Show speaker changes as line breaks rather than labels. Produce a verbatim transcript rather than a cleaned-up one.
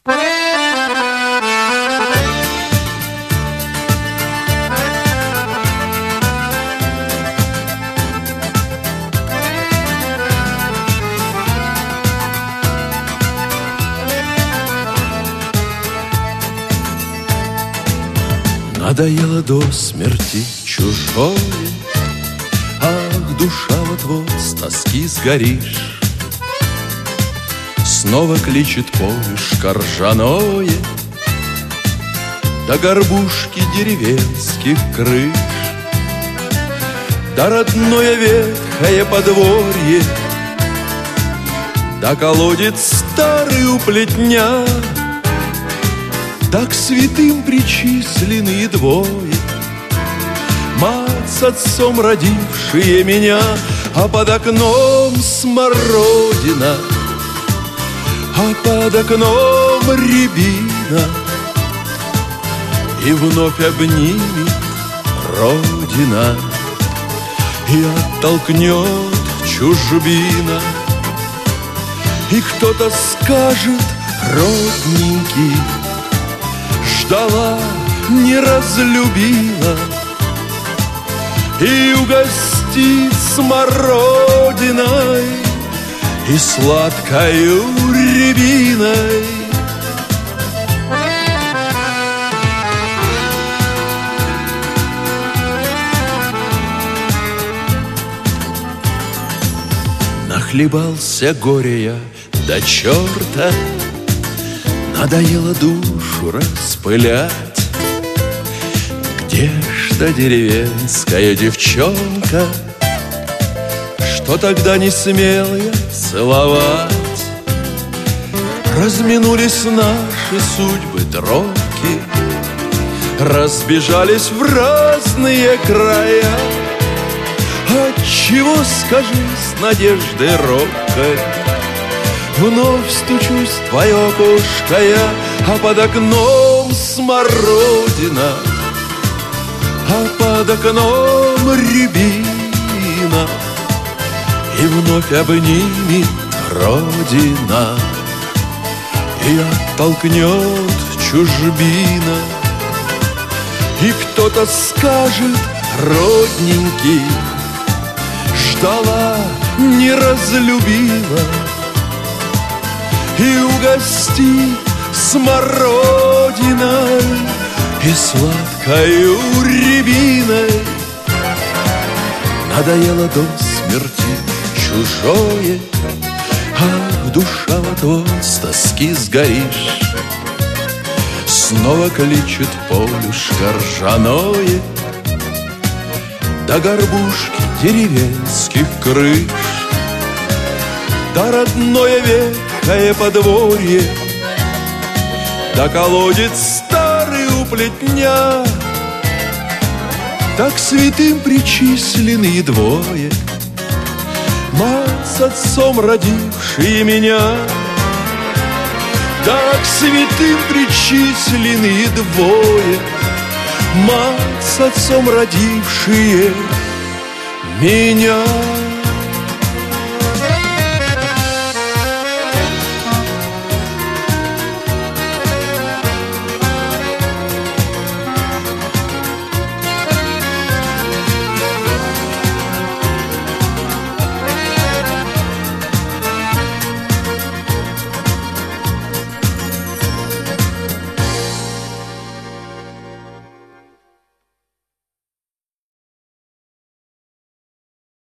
Надоело до смерти чужое, ах, душа, вот-вот с тоски сгоришь. Снова кличет полюшко ржаное до горбушки деревенских крыш, да родное ветхое подворье, да колодец старый у плетня, да к святым причисленные двое, мать с отцом родившие меня, а под окном смородина, а под окном рябина, и вновь обнимет Родина, и оттолкнет чужбина, и кто-то скажет: родненький, ждала, не разлюбила, и угостит смородиной и сладкою рябиной. Нахлебался горя я до черта, надоело душу распылять. Где ж та деревенская девчонка, что тогда не смел я целовать? Разминулись наши судьбы тропки, разбежались в разные края. Отчего, скажи, с надеждой робкой вновь стучусь в твое окошко я, а под окном смородина, а под окном рябина, и вновь обнимет Родина, и оттолкнет чужбина, и кто-то скажет: родненький, ждала, не разлюбила, и угостит смородиной и сладкою рябиной. Надоело до смерти чужое, ах, душа, вот-вот с тоски сгоришь. Снова кличет полюшко ржаное до горбушки деревенских крыш, да родное ветхое подворье, да колодец старый у плетня, да к святым причисленные двое, мать с отцом родившие меня, да к святым причисленные двое, мать с отцом родившие меня.